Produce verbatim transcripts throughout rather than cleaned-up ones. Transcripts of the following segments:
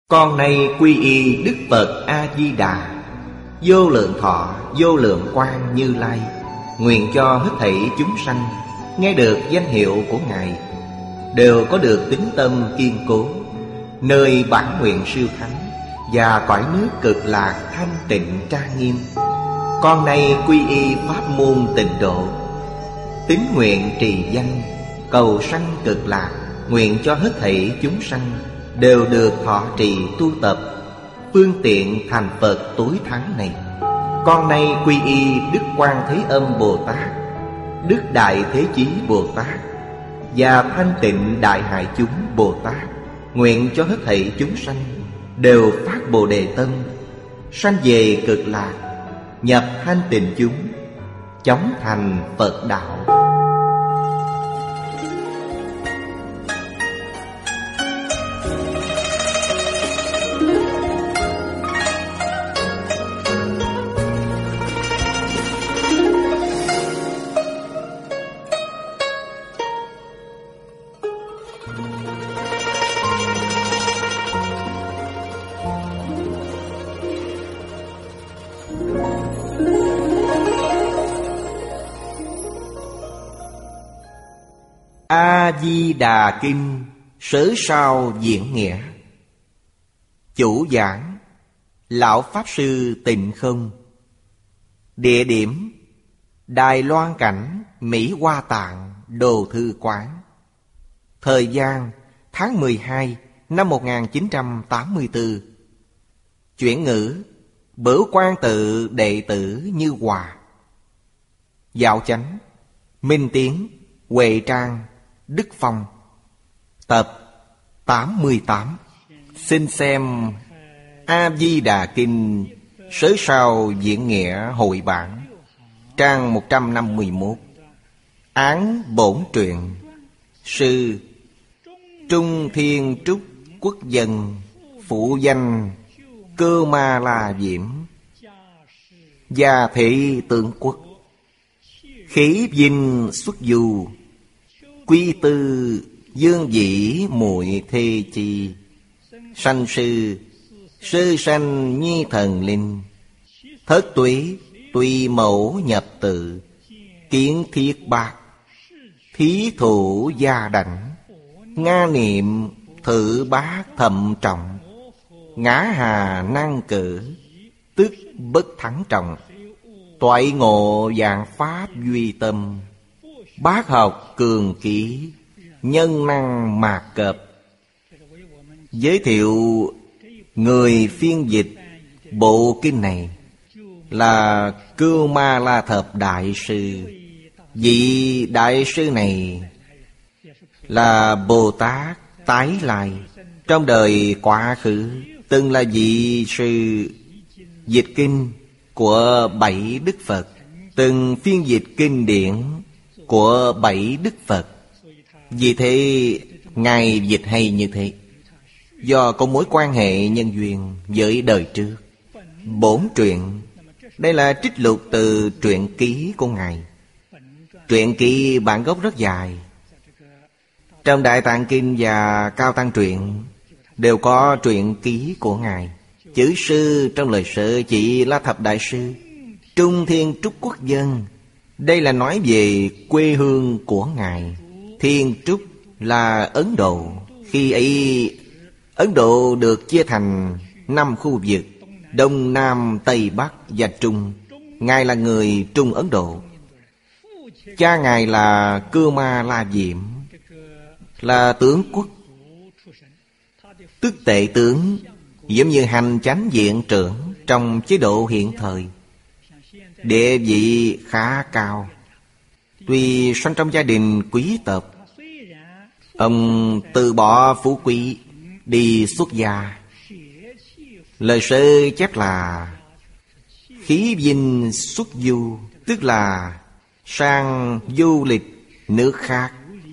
Con nay quy y Đức Phật A-di-đà, vô lượng thọ vô lượng quang Như Lai. Nguyện cho hết thảy chúng sanh nghe được danh hiệu của Ngài đều có được tín tâm kiên cố, nơi bản nguyện siêu thắng và cõi nước cực lạc thanh tịnh trang nghiêm. Con nay quy y pháp môn Tịnh độ, tín nguyện trì danh cầu sanh cực lạc. Nguyện cho hết thảy chúng sanh đều được thọ trì tu tập phương tiện thành Phật tối thắng này. Con nay quy y Đức Quan Thế Âm Bồ Tát, Đức Đại Thế Chí Bồ Tát và Thanh Tịnh Đại Hải Chúng Bồ Tát. Nguyện cho hết thảy chúng sanh đều phát Bồ Đề tâm, sanh về cực lạc, nhập thanh tịnh chúng, chóng thành Phật đạo. A-di-đà Kinh Sớ Sao Diễn Nghĩa. Chủ giảng Lão Pháp Sư Tịnh Không. Địa điểm Đài Loan Cảnh, Mỹ Hoa Tạng, Đồ Thư Quán. Thời gian tháng mười hai năm một nghìn chín trăm tám mươi tư. Chuyển ngữ Bửu Quan Tự đệ tử Như Hòa. Dạo chánh Minh Tiến, Huệ Trang, Đức Phong. Tập tám mươi tám. Xin xem A-di-đà Kinh Sớ Sao Diễn Nghĩa hội bản, trang một trăm năm mươi mốt. Án bổn truyện. Sư Trung Thiên Trúc Quốc dân, phụ danh Cơ Ma La Diễm, gia thị tướng quốc, khí vinh xuất du, quy tư dương dĩ muội thê chi, sanh sư sơ sanh nhi thần linh, thất túy tùy mẫu nhập tự, kiến thiết bạc, thí thủ gia đảnh, nga niệm thử bát thậm trọng, ngã hà năng cử, tức bất thắng trọng, toại ngộ dạng pháp duy tâm, bác học cường ký, nhân năng mạc cập. Giới thiệu người phiên dịch bộ kinh này là Cưu Ma La Thập Đại Sư. Vị Đại Sư này là Bồ Tát tái lai, trong đời quá khứ từng là vị sư dịch kinh của bảy Đức Phật, từng phiên dịch kinh điển của bảy Đức Phật. Vì thế Ngài dịch hay như thế, do có mối quan hệ nhân duyên với đời trước. Bổn truyện đây là trích lục từ truyện ký của Ngài. Truyện ký bản gốc rất dài. Trong Đại Tạng Kinh và Cao Tăng Truyện đều có truyện ký của Ngài. Chữ sư trong lời sớ chỉ là Thập Đại Sư. Trung Thiên Trúc Quốc dân, đây là nói về quê hương của Ngài. Thiên Trúc là Ấn Độ. Khi ấy Ấn Độ được chia thành năm khu vực: Đông, Nam, Tây, Bắc và Trung. Ngài là người Trung Ấn Độ. Cha Ngài là Cưu Ma La Diệm, là tướng quốc, tức tể tướng, giống như hành chánh viện trưởng trong chế độ hiện thời. Địa vị khá cao. Tuy sinh trong gia đình quý tộc, ông từ bỏ phú quý đi xuất gia. Lời sơ chép là khí vinh xuất du, tức là sang du lịch nước khác.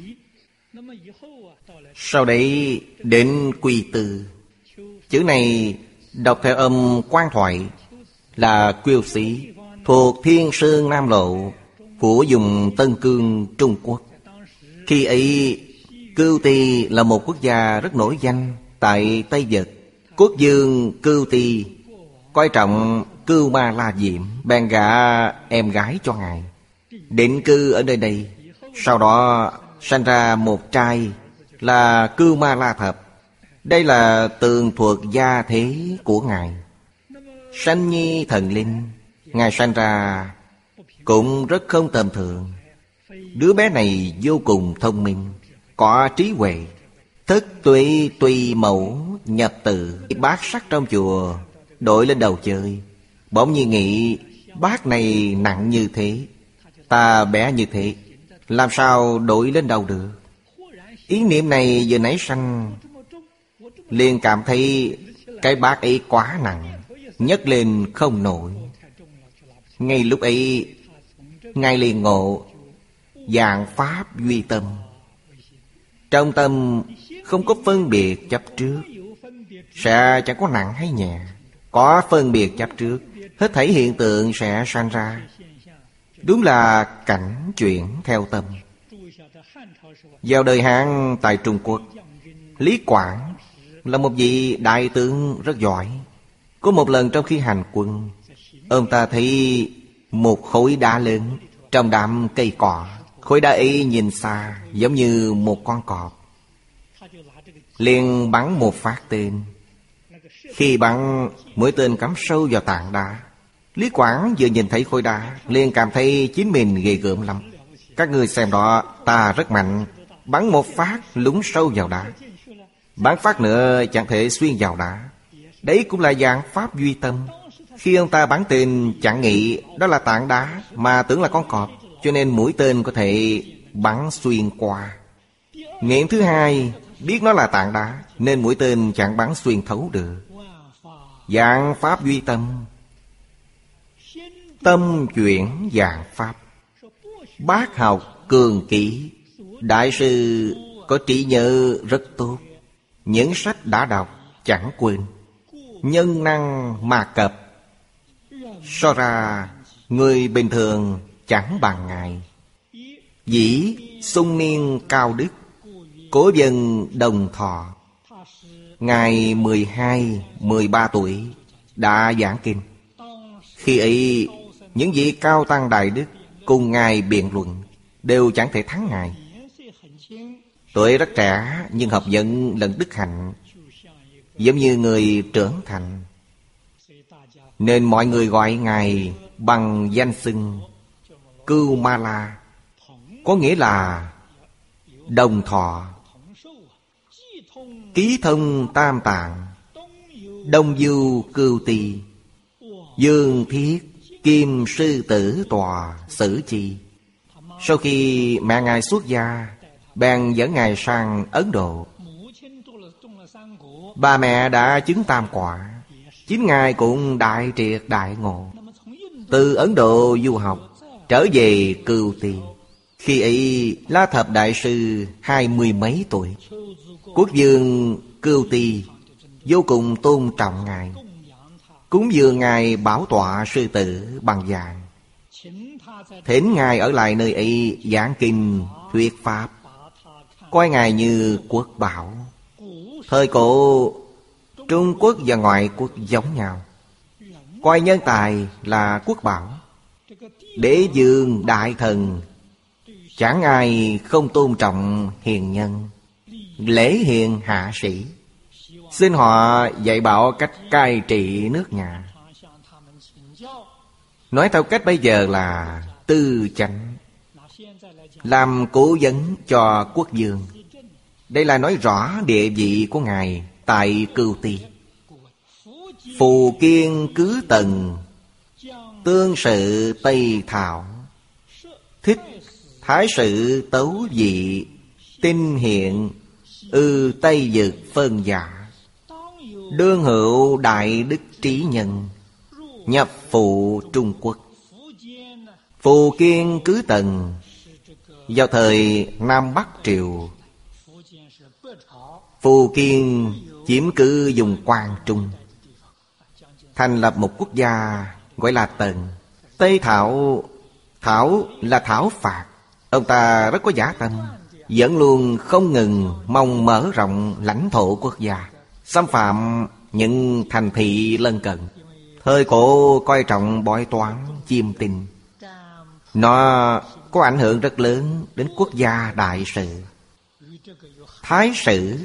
Sau đấy đến quy tư. Chữ này đọc theo âm quan thoại là Quyêu Sĩ, thuộc Thiên Sơn Nam Lộ, của vùng Tân Cương, Trung Quốc. Khi ấy Cưu Tỳ là một quốc gia rất nổi danh tại Tây Vực. Quốc vương Cưu Ti coi trọng Cưu Ma La Diệm, bèn gả em gái cho ngài, định cư ở nơi đây. Sau đó sanh ra một trai là Cưu Ma La Thập. Đây là tường thuật gia thế của ngài. Sanh nhi thần linh, ngài sanh ra cũng rất không tầm thường. Đứa bé này vô cùng thông minh, có trí huệ. Thất tuệ tùy mẫu nhập tự. Bát sắt trong chùa đội lên đầu chơi, bỗng nhiên nghĩ bát này nặng như thế, ta bé như thế, làm sao đội lên đầu được. Ý niệm này vừa nảy sanh, liền cảm thấy cái bát ấy quá nặng, nhấc lên không nổi. Ngay lúc ấy ngài liền ngộ vạn pháp duy tâm. Trong tâm không có phân biệt chấp trước, sẽ chẳng có nặng hay nhẹ. Có phân biệt chấp trước, hết thảy hiện tượng sẽ sanh ra. Đúng là cảnh chuyển theo tâm. Vào đời Hán tại Trung Quốc, Lý Quảng là một vị đại tướng rất giỏi. Có một lần trong khi hành quân, ông ta thấy một khối đá lớn trong đám cây cỏ. Khối đá ấy nhìn xa giống như một con cọp, liền bắn một phát tên. Khi bắn, mũi tên cắm sâu vào tảng đá. Lý Quảng vừa nhìn thấy khối đá, liền cảm thấy chính mình ghê gớm lắm. Các ngươi xem đó, ta rất mạnh, bắn một phát lún sâu vào đá, bắn phát nữa chẳng thể xuyên vào đá. Đấy cũng là dạng pháp duy tâm. Khi ông ta bắn tên chẳng nghĩ đó là tảng đá, mà tưởng là con cọp, cho nên mũi tên có thể bắn xuyên qua. Nghiệm thứ hai, biết nó là tảng đá, nên mũi tên chẳng bắn xuyên thấu được. Dạng pháp duy tâm. Tâm chuyển dạng pháp. Bác học cường kỹ. Đại sư có trí nhớ rất tốt, những sách đã đọc chẳng quên. Nhân năng mà cập. So ra người bình thường chẳng bằng ngài. Dĩ sung niên cao đức, cố dân đồng thọ. Ngài mười hai, mười ba tuổi đã giảng kinh. Khi ấy những vị cao tăng đại đức cùng ngài biện luận, đều chẳng thể thắng ngài. Tuổi rất trẻ nhưng học vấn lẫn đức hạnh, giống như người trưởng thành, nên mọi người gọi ngài bằng danh xưng Cưu Ma La, có nghĩa là đồng thọ. Ký thông tam tạng, đông du Cưu Ti, dương thiết kim sư tử tòa xử chi. Sau khi mẹ ngài xuất gia, bèn dẫn ngài sang Ấn Độ. Bà mẹ đã chứng tam quả, chính ngài cũng đại triệt đại ngộ. Từ Ấn Độ du học trở về Cưu Ti. Khi ấy La Thập đại sư hai mươi mấy tuổi. Quốc vương Cưu Ti vô cùng tôn trọng ngài, cúng dường ngài bảo tọa sư tử bằng vàng, thỉnh ngài ở lại nơi ấy giảng kinh thuyết pháp, coi ngài như quốc bảo. Thời cổ Trung Quốc và ngoại quốc giống nhau, coi nhân tài là quốc bảo. Đế vương đại thần chẳng ai không tôn trọng hiền nhân, lễ hiền hạ sĩ. Xin họ dạy bảo cách cai trị nước nhà. Nói theo cách bây giờ là tư chánh, làm cố vấn cho quốc vương. Đây là nói rõ địa vị của ngài tại Cưu Ti. Phù kiên cứ tần, tương sự Tây Thảo, thích thái sự tấu dị, tinh hiện ư Tây Dực phân giả. Đương hữu đại đức trí nhân, nhập phụ Trung Quốc. Phù kiên cứ tần vào thời Nam Bắc Triều. Phù kiên chiếm cứ vùng Quang Trung, thành lập một quốc gia gọi là Tần. Tây Thảo, Thảo là thảo phạt. Ông ta rất có dã tâm, vẫn luôn không ngừng mong mở rộng lãnh thổ quốc gia, xâm phạm những thành thị lân cận. Thời cổ coi trọng bói toán, chiêm tinh. Nó có ảnh hưởng rất lớn đến quốc gia đại sự. Thái sử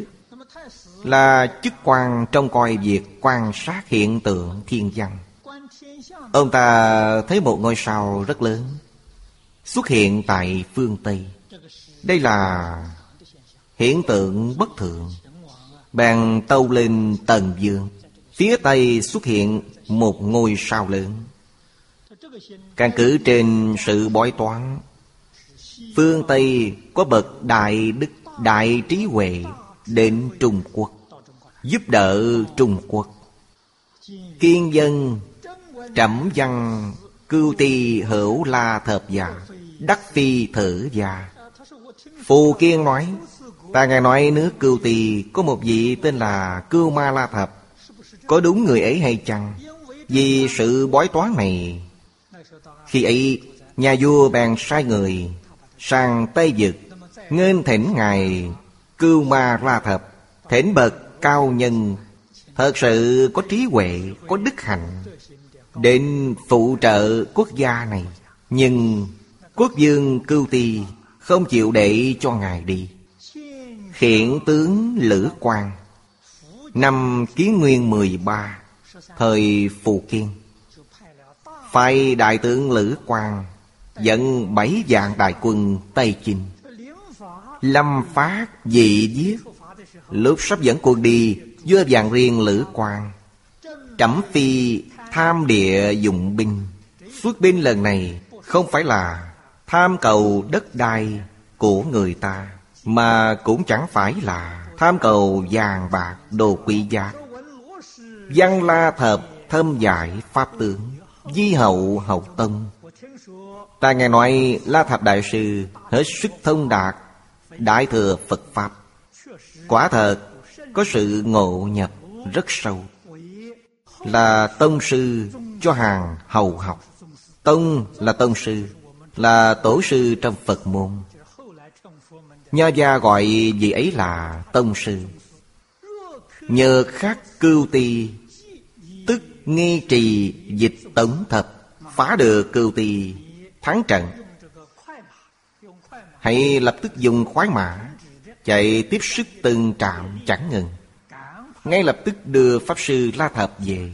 là chức quan trông coi việc quan sát hiện tượng thiên văn. Ông ta thấy một ngôi sao rất lớn xuất hiện tại phương Tây. Đây là hiện tượng bất thường. Bèn tâu lên Tần Vương. Phía Tây xuất hiện một ngôi sao lớn. Căn cứ trên sự bói toán, phương Tây có bậc đại đức, đại trí huệ đến Trung Quốc, giúp đỡ Trung Quốc. Kiên dân trẫm văn cưu ti hữu la thập giả, đắc phi thử gia. Phù Kiên nói, ta nghe nói nước Cưu Tỳ có một vị tên là Cưu Ma La Thập. Có đúng người ấy hay chăng? Vì sự bói toán này, khi ấy nhà vua bèn sai người sang Tây Vực nghênh thỉnh ngài Cưu Ma La Thập, thỉnh bậc cao nhân thật sự có trí huệ, có đức hạnh đến phụ trợ quốc gia này. Nhưng quốc vương Cưu Tỳ không chịu để cho ngài đi. Khiển tướng Lữ Quang năm Kiến Nguyên mười ba, thời Phù Kiên, phái đại tướng Lữ Quang dẫn bảy vạn đại quân Tây chinh. Lâm Phát dị giết. Lúc sắp dẫn quân đi, vua vàng riêng Lữ Quang trẫm phi tham địa dụng binh. Xuất binh lần này không phải là tham cầu đất đai của người ta, mà cũng chẳng phải là tham cầu vàng bạc đồ quý giá. Văn La Thập thâm giải pháp tướng, di hậu học tông. Ta nghe nói La Thập đại sư hết sức thông đạt đại thừa Phật pháp. Quả thật có sự ngộ nhập rất sâu, là tông sư cho hàng hầu học. Tông là tông sư, là tổ sư trong Phật môn. Nho gia gọi vị ấy là tông sư. Nhờ khắc Cưu Tỳ, tức nghi trì dịch tống thập, phá được Cưu Tỳ, thắng trận. Hãy lập tức dùng khoái mã chạy tiếp sức từng trạm chẳng ngừng. Ngay lập tức đưa pháp sư La Thập về,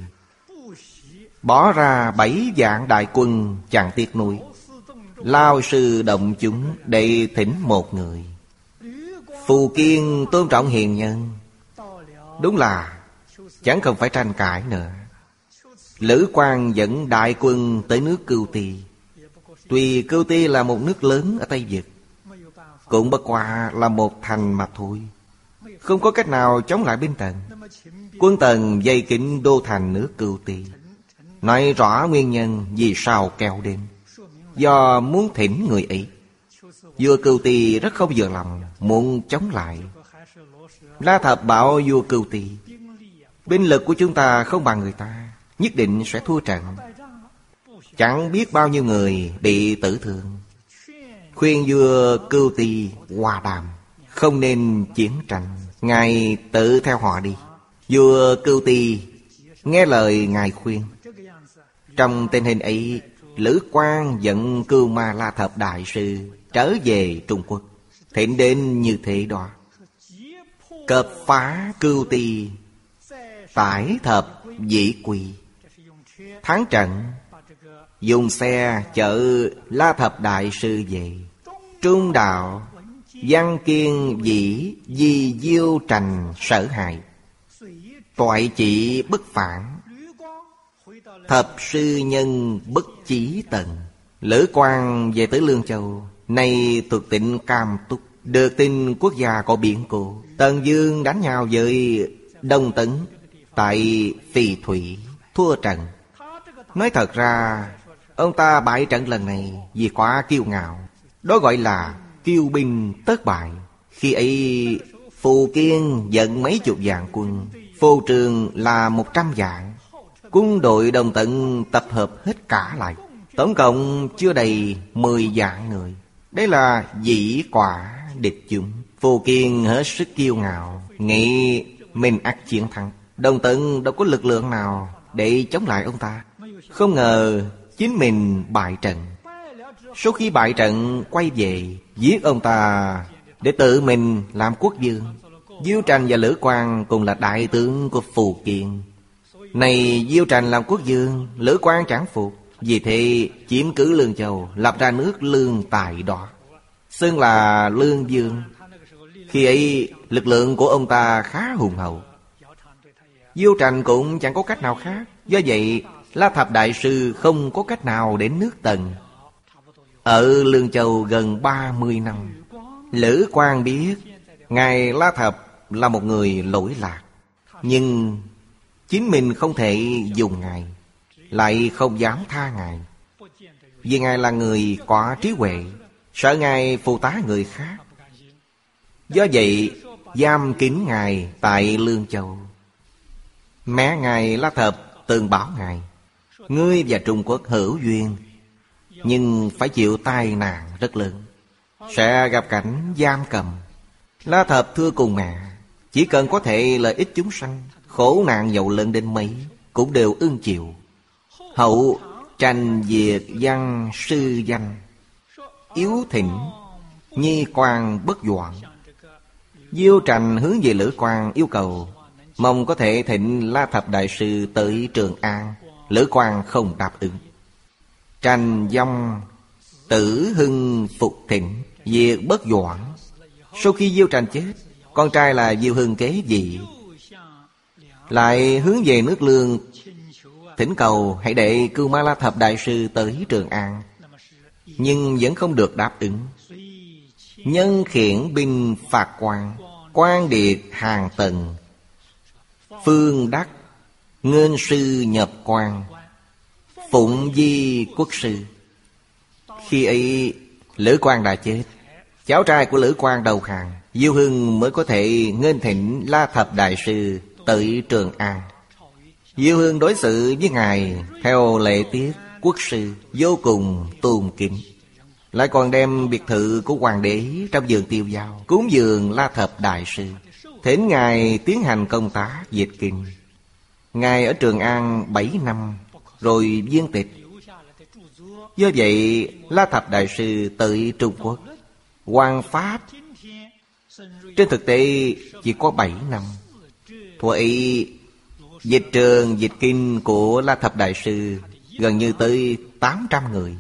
bỏ ra bảy vạn đại quân chẳng tiếc nuối, lao sư động chúng để thỉnh một người. Phù Kiên tôn trọng hiền nhân, đúng là chẳng cần phải tranh cãi nữa. Lữ Quang dẫn đại quân tới nước Cưu Tỳ. Tuy Cưu Tỳ là một nước lớn ở Tây Vực, cũng bất quá là một thành mà thôi, không có cách nào chống lại binh Tần. Quân Tần vây kín đô thành nước Cưu Tỳ. Nói rõ nguyên nhân vì sao kéo đến, do muốn thỉnh người ấy. Vua Cưu Tỳ rất không vừa lòng, muốn chống lại. La Thập bảo vua Cưu Tỳ, binh lực của chúng ta không bằng người ta, nhất định sẽ thua trận. Chẳng biết bao nhiêu người bị tử thương. Khuyên vua Cưu Tỳ hòa đàm, không nên chiến tranh, ngài tự theo họ đi. Vua Cưu Tỳ nghe lời ngài khuyên. Trong tình hình ấy, Lữ Quang dẫn Cưu Ma La Thập đại sư trở về Trung Quốc, thỉnh đến như thế đó. Cập phá Cưu Tỳ, tải thập dĩ quỳ, thắng trận. Dùng xe chở La Thập đại sư về. Trung đạo văn kiên dĩ di diêu trành sở hại, toại trị bất phản, thập sư nhân bất chí tần. Lữ Quang về tới Lương Châu, nay thuộc tỉnh Cam Túc. Được tin quốc gia có biến cố, Tần Vương đánh nhau với Đông Tấn tại Phì Thủy, thua trận. Nói thật ra, ông ta bại trận lần này vì quá kiêu ngạo, đó gọi là kiêu binh tất bại. Khi ấy Phù Kiên dẫn mấy chục vạn quân, Phù Trường là một trăm vạn. Quân đội Đông Tấn tập hợp hết cả lại, tổng cộng chưa đầy mười vạn người. Đây là dĩ quả địch chúng. Phù Kiên hết sức kiêu ngạo, nghĩ mình ắt chiến thắng. Đồng Tận đâu có lực lượng nào để chống lại ông ta. Không ngờ chính mình bại trận. Sau khi bại trận quay về giết ông ta để tự mình làm quốc vương. Diêu Tranh và Lữ Quang cùng là đại tướng của Phù Kiện. Này Diêu Tranh làm quốc vương, Lữ Quang chẳng phục. Vì thế chiếm cứ Lương Châu, lập ra nước Lương tại đó, xưng là Lương Vương. Khi ấy lực lượng của ông ta khá hùng hậu. Diêu Tranh cũng chẳng có cách nào khác. Do vậy La Thập Đại Sư không có cách nào đến nước Tần. Ở Lương Châu gần ba mươi năm. Lữ Quang biết ngài La Thập là một người lỗi lạc, nhưng chính mình không thể dùng ngài, lại không dám tha ngài. Vì ngài là người có trí huệ, sợ ngài phụ tá người khác. Do vậy giam kín ngài tại Lương Châu. Mẹ ngài La Thập từng bảo ngài: ngươi và Trung Quốc hữu duyên, nhưng phải chịu tai nạn rất lớn, sẽ gặp cảnh giam cầm. La Thập thưa cùng mẹ, chỉ cần có thể lợi ích chúng sanh, khổ nạn dầu lớn đến mấy cũng đều ưng chịu. Hậu tranh diệt văn sư danh, yếu thỉnh nhi quan bất doãn. Diêu Tranh hướng về Lữ Quang yêu cầu mong có thể thịnh La Thập Đại Sư tới Trường An. Lữ Quang không đáp ứng. Tranh vong tử hưng phục thịnh, diệt bất doãn. Sau khi Diêu Tranh chết, con trai là Diêu Hưng kế vị, lại hướng về nước Lương thỉnh cầu hãy để Cưu Ma La Thập Đại Sư tới Trường An, nhưng vẫn không được đáp ứng. Nhân khiển binh phạt quan, quan điệt hàng tần, phương đắc nghênh sư nhập quan, phụng di quốc sư. Khi ấy Lữ Quang đã chết, cháu trai của Lữ Quang đầu hàng, Diêu Hưng mới có thể nghênh thỉnh La Thập Đại Sư tới Trường An. Diêu Hưng đối xử với ngài theo lễ tiết quốc sư, vô cùng tôn kính, lại còn đem biệt thự của hoàng đế trong vườn Tiêu Dao cúng dường La Thập Đại Sư, thỉnh ngài tiến hành công tác dịch kinh. Ngài ở Trường An bảy năm rồi viên tịch. Do vậy La Thập Đại Sư tới Trung Quốc hoằng pháp trên thực tế chỉ có bảy năm. Thuở ấy dịch trường dịch kinh của La Thập Đại Sư gần như tới tám trăm người,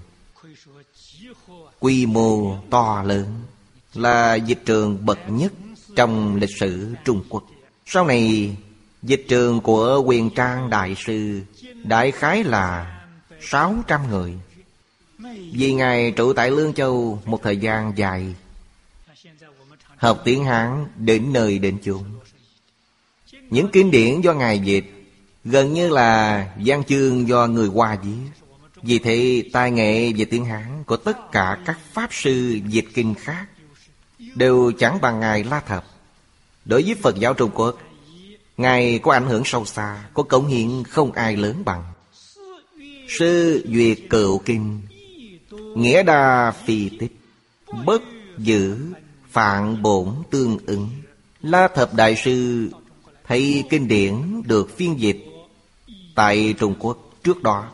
quy mô to lớn, là dịch trường bậc nhất trong lịch sử Trung Quốc. Sau này dịch trường của Huyền Trang Đại Sư đại khái là sáu trăm người. Vì ngài trụ tại Lương Châu một thời gian dài, học tiếng Hán đến nơi đến chốn. Những kinh điển do ngài dịch gần như là văn chương do người Hoa viết. Vì thế tài nghệ về tiếng Hán của tất cả các pháp sư dịch kinh khác đều chẳng bằng ngài La Thập. Đối với Phật giáo Trung Quốc, ngài có ảnh hưởng sâu xa, có cống hiến không ai lớn bằng. Sư duyệt cựu kinh, nghĩa đa phi tích, bất giữ phạn bổn tương ứng. La Thập Đại Sư thấy kinh điển được phiên dịch tại Trung Quốc trước đó,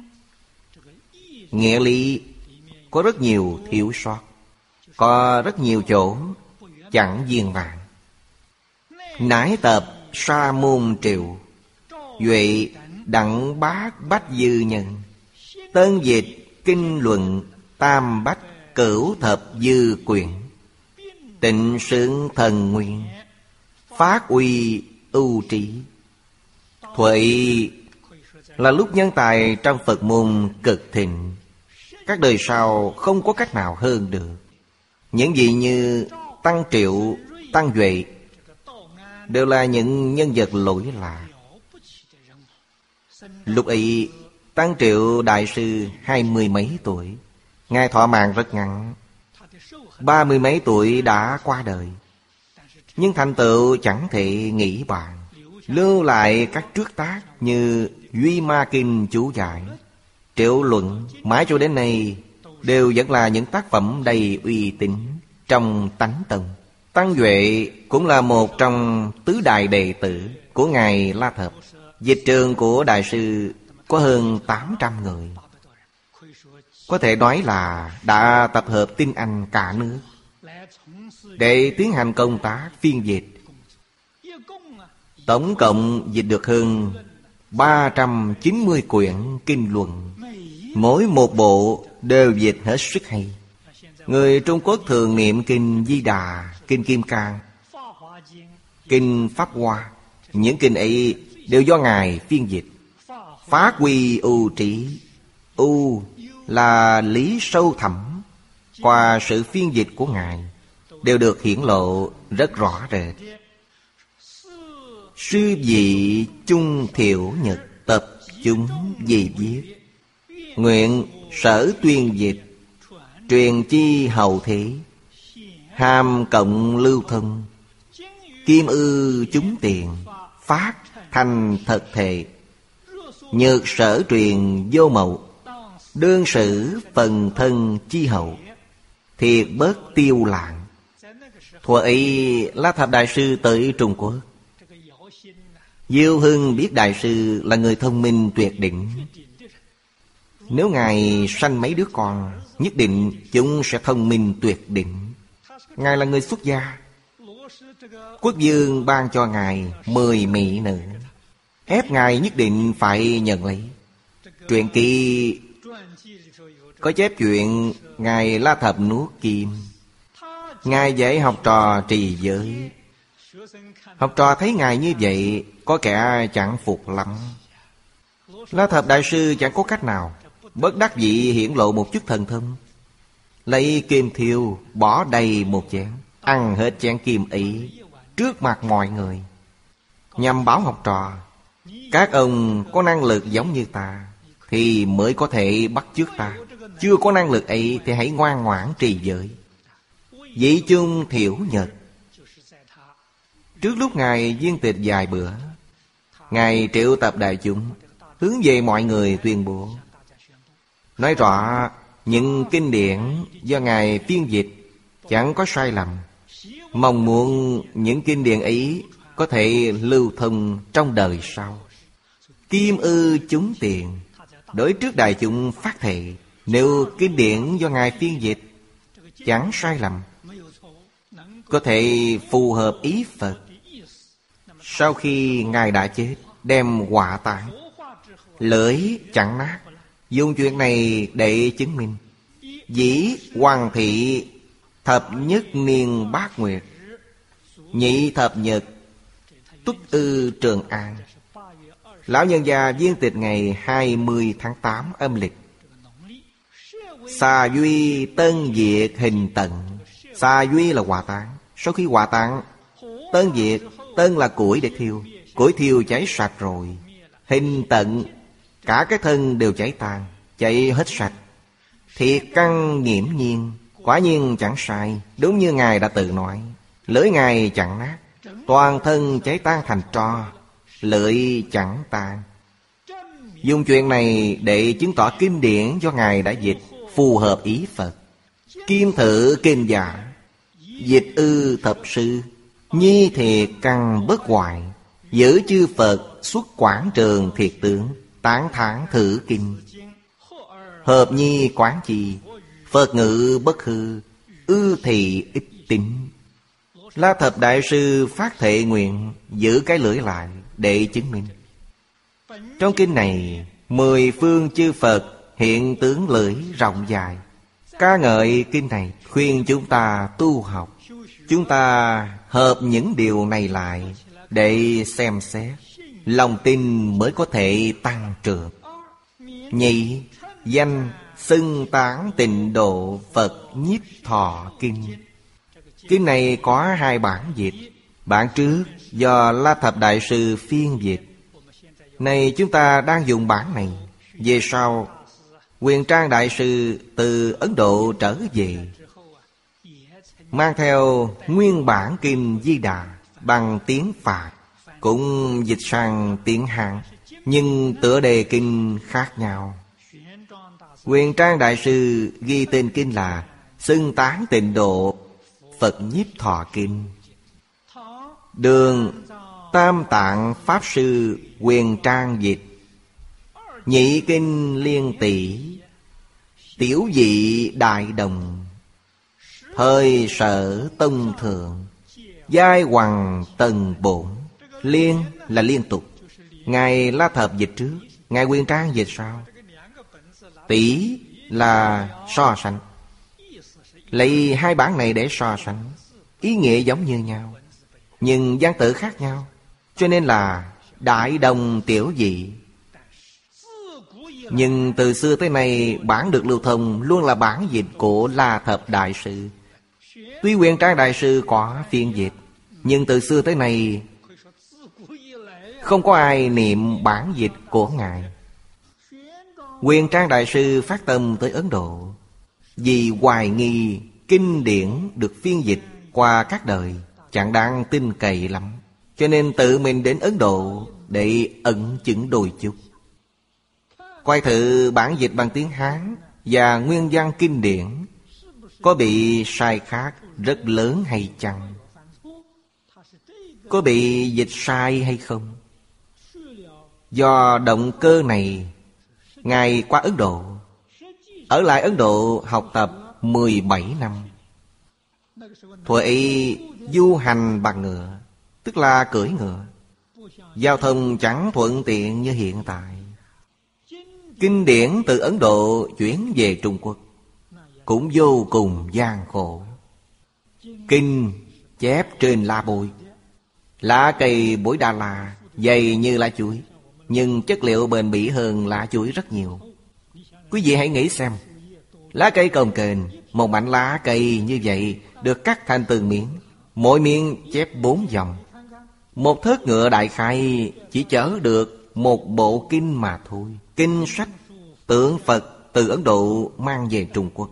nghĩa lý có rất nhiều thiếu sót, có rất nhiều chỗ chẳng viên mãn. Nải tập sa môn triệu, duệ đặng bát bách dư nhân, tân dịch kinh luận tam bách cửu thập dư quyển, tịnh sướng thần nguyên, phát uy ưu trí. Thuệ là lúc nhân tài trong Phật môn cực thịnh, các đời sau không có cách nào hơn được. Những gì như Tăng Triệu, Tăng Duệ đều là những nhân vật lỗi lạc. Lúc ấy Tăng Triệu Đại Sư hai mươi mấy tuổi, ngài thọ mạng rất ngắn, ba mươi mấy tuổi đã qua đời. Nhưng thành tựu chẳng thể nghĩ bàn, lưu lại các trước tác như Duy Ma Kinh chú giải, Triệu Luận, mãi cho đến nay đều vẫn là những tác phẩm đầy uy tín trong tánh tông. Tăng Duệ cũng là một trong tứ đại đệ tử của Ngài La Thập. Dịch trường của Đại sư có hơn tám trăm người. Có thể nói là đã tập hợp tinh anh cả nước để tiến hành công tác phiên dịch. Tổng cộng dịch được hơn ba trăm chín mươi quyển kinh luận. Mỗi một bộ đều dịch hết sức hay. Người Trung Quốc thường niệm kinh Di Đà, kinh Kim Cang, kinh Pháp Hoa. Những kinh ấy đều do Ngài phiên dịch. Phá quy ưu trí. Ưu là lý sâu thẳm. Qua sự phiên dịch của Ngài đều được hiển lộ rất rõ rệt. Sư vị chung thiểu nhật, tập chúng gì viết. Nguyện sở tuyên dịch, truyền chi hậu thế. Hàm cộng lưu thông, kim ư chúng tiền. Phát thành thật thệ, nhược sở truyền vô mậu. Đương sử phần thân chi hậu, thiệt bớt tiêu lạng. Thuở ấy La Thập Đại sư tới Trung Quốc. Diêu Hưng biết Đại sư là người thông minh tuyệt đỉnh. Nếu Ngài sanh mấy đứa con, nhất định chúng sẽ thông minh tuyệt đỉnh. Ngài là người xuất gia. Quốc vương ban cho Ngài mười mỹ nữ, ép Ngài nhất định phải nhận lấy. Truyện kỳ có chép chuyện Ngài La Thập nuốt kim. Ngài dạy học trò trì giới. Học trò thấy Ngài như vậy, có kẻ chẳng phục lắm. La Thập Đại sư chẳng có cách nào, bất đắc dĩ hiển lộ một chút thần thông. Lấy kim thiêu bỏ đầy một chén, ăn hết chén kim ấy trước mặt mọi người, nhằm bảo học trò các ông có năng lực giống như ta thì mới có thể bắt chước ta. Chưa có năng lực ấy thì hãy ngoan ngoãn trì giới. Vị chung thiểu nhật. Trước lúc Ngài viên tịch vài bữa, Ngài triệu tập đại chúng, hướng về mọi người tuyên bố, nói rõ những kinh điển do Ngài phiên dịch chẳng có sai lầm. Mong muốn những kinh điển ấy có thể lưu thông trong đời sau. Kim ư chúng tiền. Đối trước đại chúng phát thệ, nếu kinh điển do Ngài phiên dịch chẳng sai lầm, có thể phù hợp ý Phật, sau khi Ngài đã chết đem hỏa táng, lưỡi chẳng nát. Dùng chuyện này để chứng minh. Dĩ hoàng thị thập nhất niên bát nguyệt, nhị thập nhật túc ư Trường An. Lão nhân gia viên tịch ngày hai mươi tháng tám âm lịch. Xà duy tân diệt hình tận. Xà duy là hỏa táng. Sau khi hỏa táng, tân diệt. Tân là củi để thiêu. Củi thiêu cháy sạch rồi. Hình tận, cả cái thân đều cháy tàn, cháy hết sạch. Thiệt căn nghiễm nhiên. Quả nhiên chẳng sai. Đúng như Ngài đã tự nói. Lưỡi Ngài chẳng nát, toàn thân cháy tan thành tro, lưỡi chẳng tan. Dùng chuyện này để chứng tỏ kinh điển do Ngài đã dịch phù hợp ý Phật. Kim thử kinh giả, dịch ư thập sư. Nhi thiệt căn bất hoại, giữ chư Phật xuất quảng trường thiệt tướng. Tán thán thử kinh, hợp nhi quán chi. Phật ngữ bất hư, ư thị ít tính. La Thập Đại sư phát thệ nguyện giữ cái lưỡi lại để chứng minh. Trong kinh này, mười phương chư Phật hiện tướng lưỡi rộng dài, ca ngợi kinh này, khuyên chúng ta tu học. Chúng ta hợp những điều này lại để xem xét, lòng tin mới có thể tăng trưởng. Nhị, danh xưng tán tịnh độ Phật Nhiếp Thọ Kinh. Kinh này có hai bản dịch. Bản trước do La Thập Đại sư phiên dịch. Này chúng ta đang dùng bản này. Về sau, Huyền Trang Đại sư từ Ấn Độ trở về, mang theo nguyên bản kinh Di Đà bằng tiếng Phạn, cũng dịch sang tiếng Hán, nhưng tựa đề kinh khác nhau. Huyền Trang Đại sư ghi tên kinh là Xưng Tán Tịnh Độ Phật Nhiếp Thọ Kinh. Đường Tam Tạng Pháp Sư Quyền Trang dịch. Nhị kinh Liên Tỷ, tiểu dị đại đồng. Thời sở tông thượng, giai hoàng tầng bổn. Liên là liên tục. Ngài La Thập dịch trước, Ngài Quyền Trang dịch sau. Tỷ là so sánh. Lấy hai bản này để so sánh, ý nghĩa giống như nhau, nhưng văn tự khác nhau, cho nên là đại đồng tiểu dị. Nhưng từ xưa tới nay, bản được lưu thông luôn là bản dịch của La Thập Đại Sư. Tuy Quyền Trang Đại Sư có phiên dịch, nhưng từ xưa tới nay không có ai niệm bản dịch của Ngài. Quyền Trang Đại Sư phát tâm tới Ấn Độ vì hoài nghi kinh điển được phiên dịch qua các đời chẳng đáng tin cậy lắm, cho nên tự mình đến Ấn Độ để ẩn chứng đôi chút. Coi thử bản dịch bằng tiếng Hán và nguyên văn kinh điển có bị sai khác rất lớn hay chăng? Có bị dịch sai hay không? Do động cơ này, Ngài qua Ấn Độ, ở lại Ấn Độ học tập mười bảy năm. Thuở ấy du hành bằng ngựa, tức là cưỡi ngựa. Giao thông chẳng thuận tiện như hiện tại. Kinh điển từ Ấn Độ chuyển về Trung Quốc cũng vô cùng gian khổ. Kinh chép trên lá bồi, lá cây bối Đà La dày như lá chuối, nhưng chất liệu bền bỉ hơn lá chuối rất nhiều. Quý vị hãy nghĩ xem, lá cây cồng kềnh, một mảnh lá cây như vậy được cắt thành từng miếng, mỗi miếng chép bốn dòng. Một thớt ngựa đại khái chỉ chở được một bộ kinh mà thôi. Kinh sách tượng Phật từ Ấn Độ mang về Trung Quốc,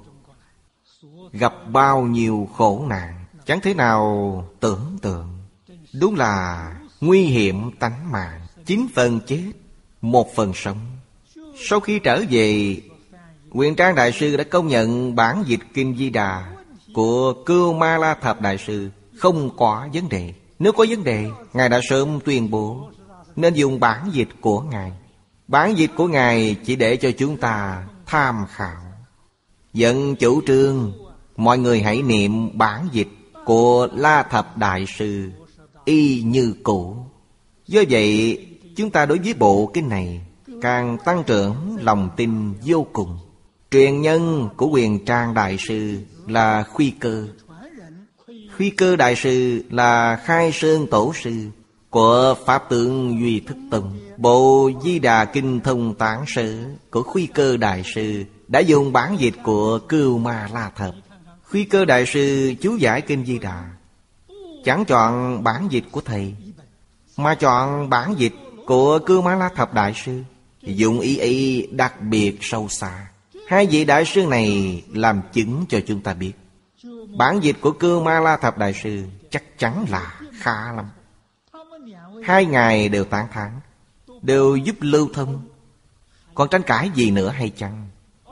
gặp bao nhiêu khổ nạn chẳng thể nào tưởng tượng. Đúng là nguy hiểm tánh mạng, chín phần chết, một phần sống. Sau khi trở về, Quyền Trang Đại Sư đã công nhận bản dịch Kinh Di Đà của Cưu Ma La Thập Đại Sư không có vấn đề. Nếu có vấn đề, Ngài đã sớm tuyên bố nên dùng bản dịch của Ngài. Bản dịch của Ngài chỉ để cho chúng ta tham khảo. Dẫn chủ trương mọi người hãy niệm bản dịch của La Thập Đại Sư y như cũ. Do vậy, chúng ta đối với bộ kinh này càng tăng trưởng lòng tin vô cùng. Truyền nhân của Quyền Trang Đại Sư là Khuy Cơ. Khuy Cơ Đại Sư là Khai Sơn Tổ Sư của Pháp Tướng Duy Thức Tông. Bộ Di Đà Kinh Thông Tán Sử của Khuy Cơ Đại Sư đã dùng bản dịch của Cưu Ma La Thập. Khuy Cơ Đại Sư chú giải Kinh Di Đà chẳng chọn bản dịch của thầy, mà chọn bản dịch của Cưu Ma La Thập Đại Sư, dùng ý ý đặc biệt sâu xa. Hai vị đại sư này làm chứng cho chúng ta biết bản dịch của Cưu Ma La Thập Đại Sư chắc chắn là khá lắm. Hai ngài đều tán thán, đều giúp lưu thông, còn tranh cãi gì nữa hay chăng?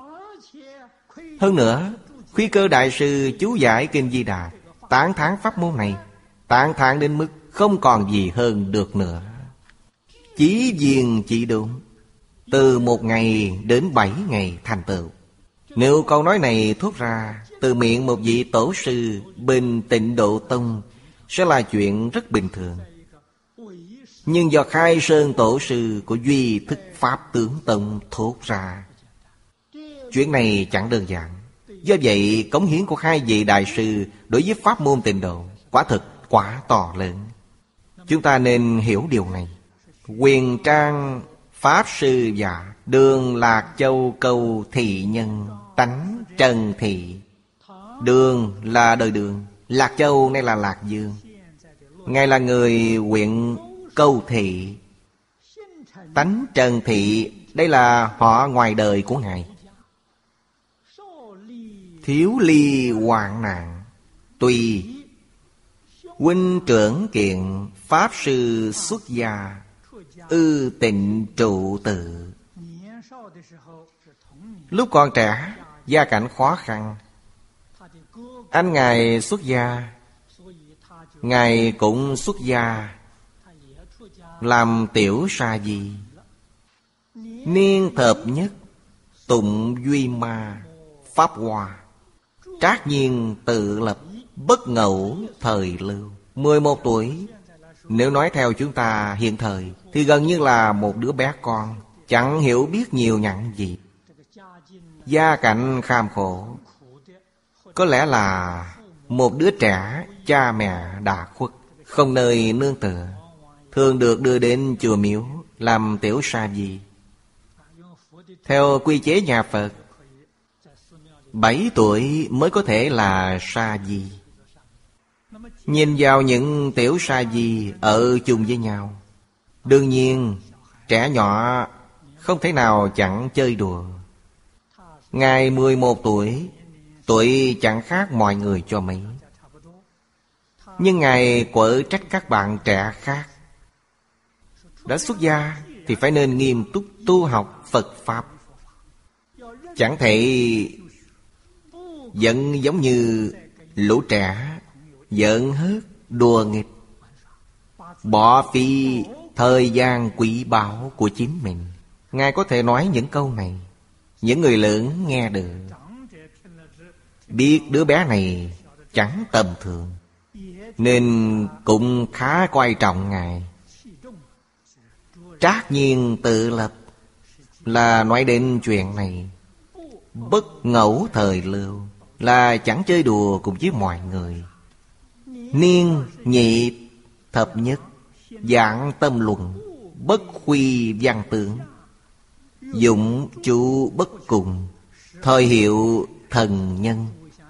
Hơn nữa, Khuy Cơ Đại Sư chú giải Kinh Di Đà tán thán pháp môn này, tán thán đến mức không còn gì hơn được nữa. Chỉ viên chỉ đúng, từ một ngày đến bảy ngày thành tựu. Nếu câu nói này thốt ra từ miệng một vị tổ sư bên Tịnh Độ Tông sẽ là chuyện rất bình thường. Nhưng do Khai Sơn Tổ Sư của Duy Thức Pháp Tướng Tông thốt ra, chuyện này chẳng đơn giản. Do vậy, cống hiến của hai vị đại sư đối với pháp môn Tịnh Độ quả thực quá to lớn. Chúng ta nên hiểu điều này. Quyền Trang Pháp Sư dạ, Đường Lạc Châu Câu Thị Nhân, tánh Trần Thị. Đường là đời Đường, Lạc Châu nay là Lạc Dương. Ngài là người huyện Câu Thị. Tánh Trần Thị, đây là họ ngoài đời của Ngài. Thiếu ly hoạn nạn, tùy huynh trưởng kiện Pháp Sư xuất gia, ư tịnh trụ tự. Lúc còn trẻ, gia cảnh khó khăn, anh Ngài xuất gia, Ngài cũng xuất gia, làm tiểu sa di. Niên thập nhất tụng duy ma pháp hoa. Trác nhiên tự lập, bất ngẫu thời lưu. Mười một tuổi, nếu nói theo chúng ta hiện thời thì gần như là một đứa bé con, chẳng hiểu biết nhiều nhặn gì. Gia cảnh kham khổ, có lẽ là một đứa trẻ cha mẹ đã khuất, không nơi nương tựa, thường được đưa đến chùa miếu làm tiểu sa di. Theo quy chế nhà Phật, bảy tuổi mới có thể là sa di. Nhìn vào những tiểu sa di ở chung với nhau, đương nhiên trẻ nhỏ không thể nào chẳng chơi đùa. Ngài mười một tuổi, tuổi chẳng khác mọi người cho mấy. Nhưng Ngài quở trách các bạn trẻ khác. Đã xuất gia thì phải nên nghiêm túc tu học Phật Pháp, chẳng thể giận giống như lũ trẻ giỡn hớt đùa nghịch, bỏ phí thời gian quý báu của chính mình. Ngài có thể nói những câu này, những người lớn nghe được, biết đứa bé này chẳng tầm thường, nên cũng khá coi trọng Ngài. Trác nhiên tự lập là nói đến chuyện này. Bất ngẫu thời lưu là chẳng chơi đùa cùng với mọi người. Niên nhị thập nhất giảng tâm luận, bất khuy văn tướng, dụng chú bất cùng, thời hiệu thần nhân.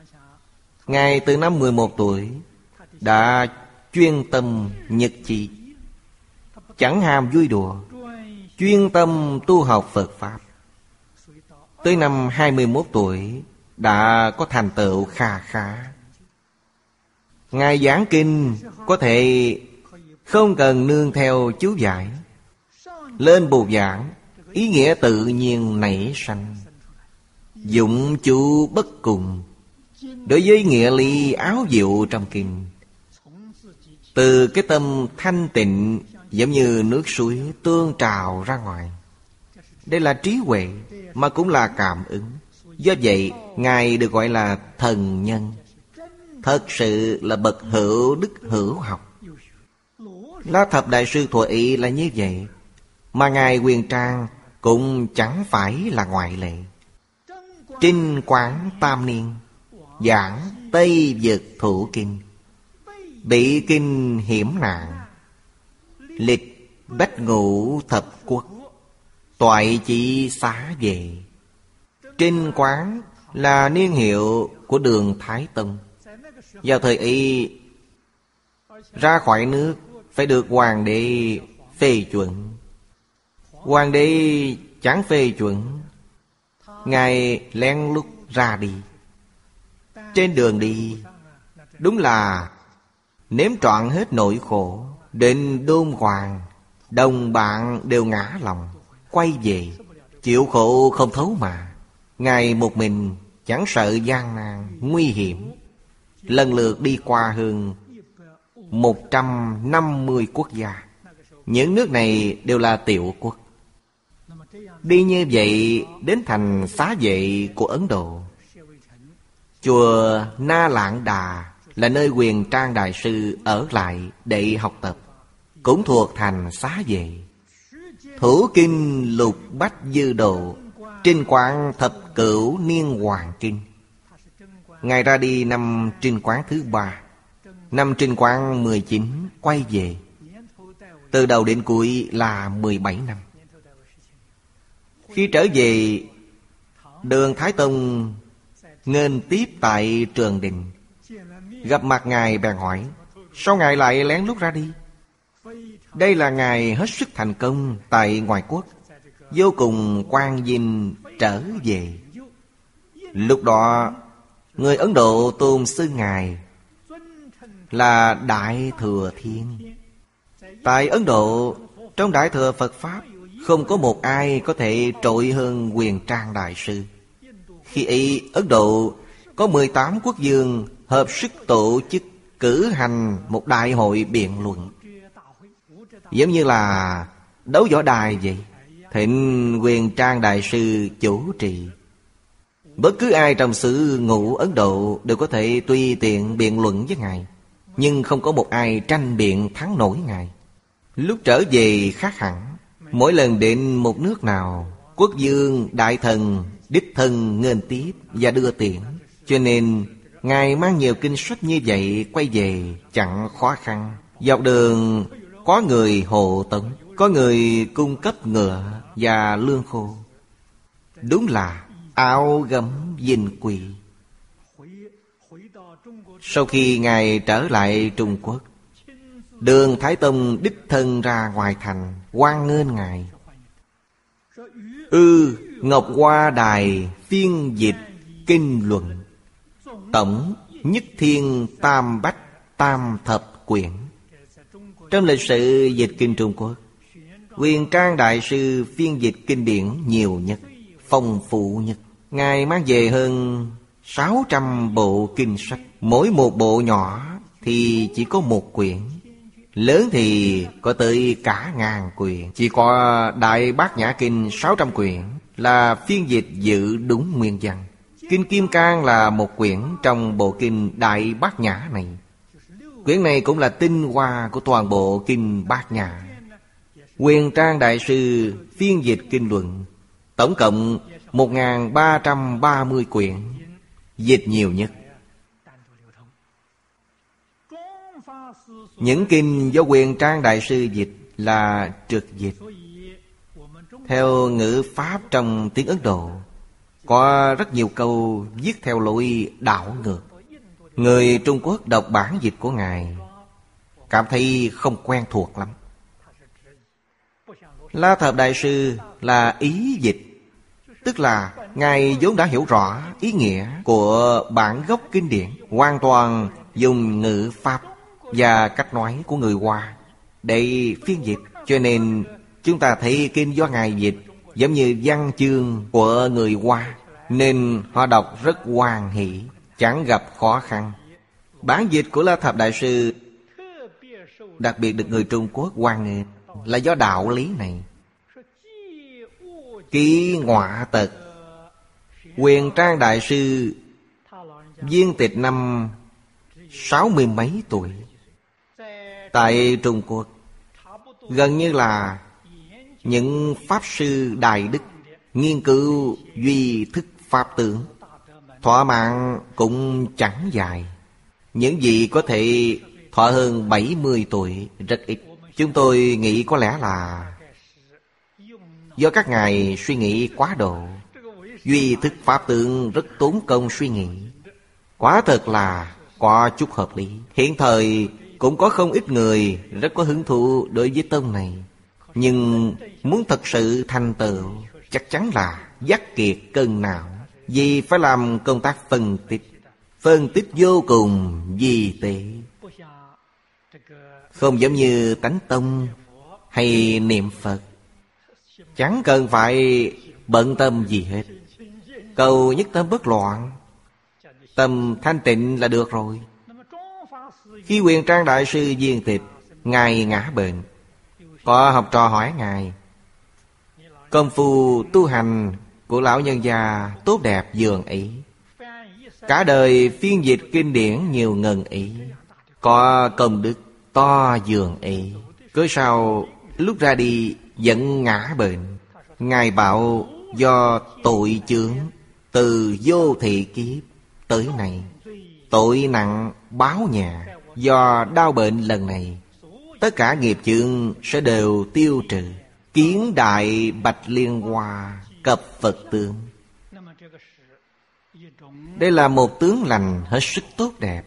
Ngài từ năm mười một tuổi đã chuyên tâm nhật chỉ, chẳng ham vui đùa, chuyên tâm tu học Phật Pháp. Tới năm hai mươi mốt tuổi đã có thành tựu kha khá. Ngài giảng kinh có thể không cần nương theo chú giải, lên bục giảng ý nghĩa tự nhiên nảy sanh, dụng chú bất cùng. Đối với nghĩa lý áo diệu trong kinh, từ cái tâm thanh tịnh giống như nước suối tuôn trào ra ngoài. Đây là trí huệ mà cũng là cảm ứng. Do vậy Ngài được gọi là thần nhân, thật sự là bậc hữu đức hữu học. La Thập Đại Sư Thuở ý là như vậy, mà Ngài Huyền Trang cũng chẳng phải là ngoại lệ. Trinh Quán Tam Niên giảng Tây Vực Thủ Kinh, bị kinh hiểm nạn, lịch bách ngũ thập quốc, toại chỉ xá về. Trinh Quán là niên hiệu của Đường Thái Tông. Vào thời y ra khỏi nước phải được hoàng đế phê chuẩn. Hoàng đế chẳng phê chuẩn, Ngài lén lút ra đi. Trên đường đi đúng là nếm trọn hết nỗi khổ. Đến Đôn Hoàng, đồng bạn đều ngã lòng, quay về chịu khổ không thấu mà. Ngài một mình chẳng sợ gian nan nguy hiểm, lần lượt đi qua hơn một trăm năm mươi quốc gia. Những nước này đều là tiểu quốc. Đi như vậy đến thành Xá Vệ của Ấn Độ. Chùa Na Lạng Đà là nơi Huyền Trang Đại Sư ở lại để học tập, cũng thuộc thành Xá Vệ. Thủ kinh lục bách dư độ, Trinh Quán thập cửu niên hoàng kinh. Ngài ra đi năm Trinh Quán thứ ba. Năm Trinh Quán mười chín quay về. Từ đầu đến cuối là mười bảy năm. Khi trở về, Đường Thái Tông nghênh tiếp tại Trường Đình. Gặp mặt Ngài bèn hỏi: sao Ngài lại lén lút ra đi? Đây là Ngài hết sức thành công tại ngoài quốc, vô cùng quan vinh trở về. Lúc đó người Ấn Độ tôn xưng Ngài là Đại Thừa Thiên. Tại Ấn Độ, trong Đại Thừa Phật Pháp, không có một ai có thể trội hơn Huyền Trang Đại Sư. Khi ấy Ấn Độ có mười tám quốc vương hợp sức tổ chức cử hành một đại hội biện luận. Giống như là đấu võ đài vậy. Thịnh Quyền Trang Đại Sư chủ trì. Bất cứ ai trong xứ Ngũ Ấn Độ đều có thể tùy tiện biện luận với Ngài, nhưng không có một ai tranh biện thắng nổi Ngài. Lúc trở về khác hẳn. Mỗi lần đến một nước nào, quốc vương, đại thần, đích thân nghênh tiếp và đưa tiễn. Cho nên Ngài mang nhiều kinh sách như vậy quay về chẳng khó khăn. Dọc đường có người hộ tống, có người cung cấp ngựa và lương khô. Đúng là áo gấm vinh quỳ. Sau khi Ngài trở lại Trung Quốc, Đường Thái Tông đích thân ra ngoài thành hoan nghênh Ngài. Ư Ngọc Hoa Đài phiên dịch kinh luận, tổng nhất thiên tam bách tam thập quyển. Trong lịch sử dịch kinh Trung Quốc, Quyền Trang Đại Sư phiên dịch kinh điển nhiều nhất, phong phú nhất. Ngài mang về hơn sáu trăm bộ kinh sách. Mỗi một bộ nhỏ thì chỉ có một quyển, lớn thì có tới cả ngàn quyển. Chỉ có Đại Bát Nhã Kinh sáu trăm quyển là phiên dịch giữ đúng nguyên văn. Kinh Kim Cang là một quyển trong bộ kinh Đại Bát Nhã này. Quyển này cũng là tinh hoa của toàn bộ kinh Bát Nhã. Quyền Trang Đại Sư phiên dịch kinh luận, tổng cộng một nghìn ba trăm ba mươi quyển, dịch nhiều nhất. Những kinh do Quyền Trang Đại Sư dịch là trực dịch. Theo ngữ pháp trong tiếng Ấn Độ, có rất nhiều câu viết theo lối đảo ngược. Người Trung Quốc đọc bản dịch của Ngài cảm thấy không quen thuộc lắm. La Thập Đại Sư là ý dịch, tức là Ngài vốn đã hiểu rõ ý nghĩa của bản gốc kinh điển, hoàn toàn dùng ngữ pháp và cách nói của người Hoa để phiên dịch. Cho nên chúng ta thấy kinh do Ngài dịch giống như văn chương của người Hoa, nên họ đọc rất hoan hỷ, chẳng gặp khó khăn. Bản dịch của La Thập Đại Sư đặc biệt được người Trung Quốc hoan nghênh là do đạo lý này. Ký ngọa tật. Quyền Trang Đại Sư viên tịch năm sáu mươi mấy tuổi. Tại Trung Quốc, gần như là những pháp sư đại đức nghiên cứu duy thức pháp tướng, thọ mạng cũng chẳng dài. Những gì có thể thọ hơn bảy mươi tuổi rất ít. Chúng tôi nghĩ có lẽ là do các ngài suy nghĩ quá độ. Duy thức pháp tướng rất tốn công suy nghĩ. Quả thật là có chút hợp lý. Hiện thời cũng có không ít người rất có hứng thú đối với tông này, nhưng muốn thật sự thành tựu chắc chắn là vắt kiệt cân não, vì phải làm công tác phân tích. Phân tích vô cùng vi tế, không giống như tánh tông hay niệm Phật. Chẳng cần phải bận tâm gì hết, cầu nhất tâm bất loạn, tâm thanh tịnh là được rồi. Khi Quyền Trang Đại Sư viên tịch, Ngài ngã bệnh. Có học trò hỏi Ngài: công phu tu hành của lão nhân gia tốt đẹp dường ấy, cả đời phiên dịch kinh điển nhiều ngần ấy, có công đức to dường ấy, cớ sao lúc ra đi vẫn ngã bệnh? Ngài bảo do tội chướng từ vô thị kiếp tới này, tội nặng báo nhà. Do đau bệnh lần này, tất cả nghiệp chướng sẽ đều tiêu trừ. Kiến đại bạch liên hoa cập Phật tướng. Đây là một tướng lành hết sức tốt đẹp.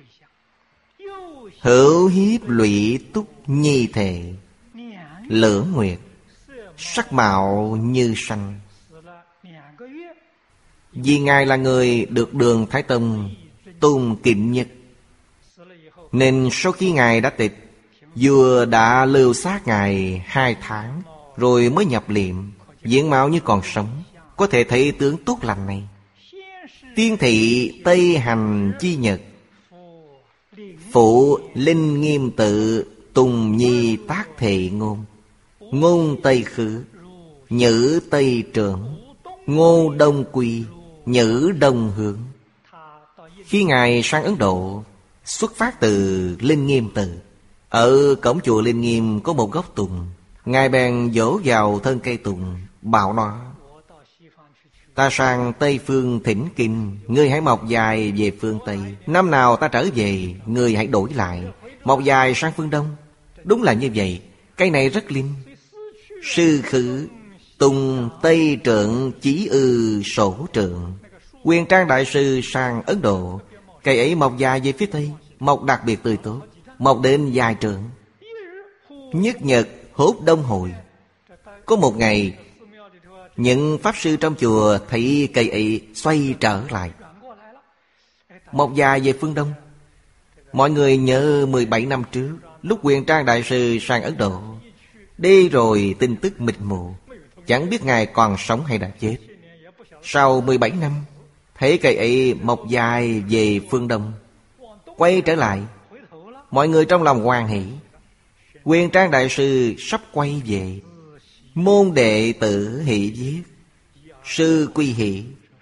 Hữu hiếp lụy túc nhi thể, lưỡng nguyệt sắc mạo như sanh. Vì Ngài là người được Đường Thái Tông tôn kính nhất, nên sau khi Ngài đã tịch, vua đã lưu sát Ngài hai tháng rồi mới nhập liệm, diện mạo như còn sống. Có thể thấy tướng tốt lành này. Tiên thị Tây Hành chi nhật, phụ linh nghiêm tự Tùng nhi tác thệ ngôn. Ngôn Tây khứ, nhữ Tây trưởng. Ngô Đông quy, nhữ Đông hướng. Khi Ngài sang Ấn Độ, xuất phát từ Linh Nghiêm Tự. Ở cổng chùa Linh Nghiêm có một gốc tùng. Ngài bèn vỗ vào thân cây tùng, bảo nó: ta sang Tây Phương thỉnh kinh, ngươi hãy mọc dài về phương Tây. Năm nào ta trở về, ngươi hãy đổi lại, mọc dài sang phương Đông. Đúng là như vậy, cây này rất linh. Sư khứ, tùng Tây trượng, chí ư sổ trượng. Quyền Trang Đại Sư sang Ấn Độ, cây ấy mọc dài về phía Tây, mọc đặc biệt tươi tốt, mọc đến dài trượng. Nhất nhật hốt đông hội. Có một ngày, những pháp sư trong chùa thấy cây ấy xoay trở lại, mọc dài về phương Đông. Mọi người nhớ mười bảy năm trước, lúc Quyền Trang Đại Sư sang Ấn Độ, đi rồi tin tức mịt mù, chẳng biết Ngài còn sống hay đã chết. Sau mười bảy năm, thấy cây ấy mọc dài về phương Đông, quay trở lại, mọi người trong lòng hoan hỷ. Quyền Trang Đại Sư sắp quay về, môn đệ tử hỷ viết: sư quy hỷ,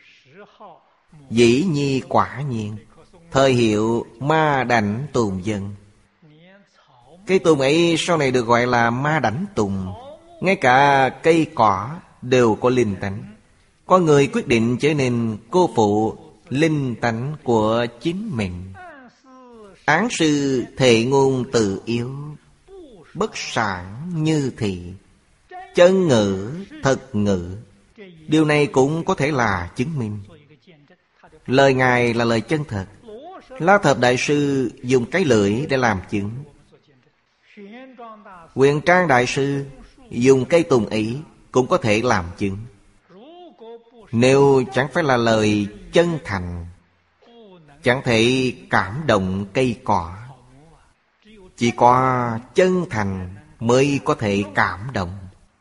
dĩ nhi quả nhiên, thời hiệu ma đảnh tùng dân. Cây tùng ấy sau này được gọi là ma đảnh tùng. Ngay cả cây cỏ đều có linh tánh. Con người quyết định trở nên cô phụ linh tánh của chính mình. Án sư thệ ngôn tự yếu, bất sản như thị. Chân ngữ thật ngữ. Điều này cũng có thể là chứng minh. Lời Ngài là lời chân thật. La Thập Đại Sư dùng cái lưỡi để làm chứng. Quyền Trang Đại Sư dùng cây tùng ấy cũng có thể làm chứng. Nếu chẳng phải là lời chân thành, chẳng thể cảm động cây cỏ. Chỉ có chân thành mới có thể cảm động.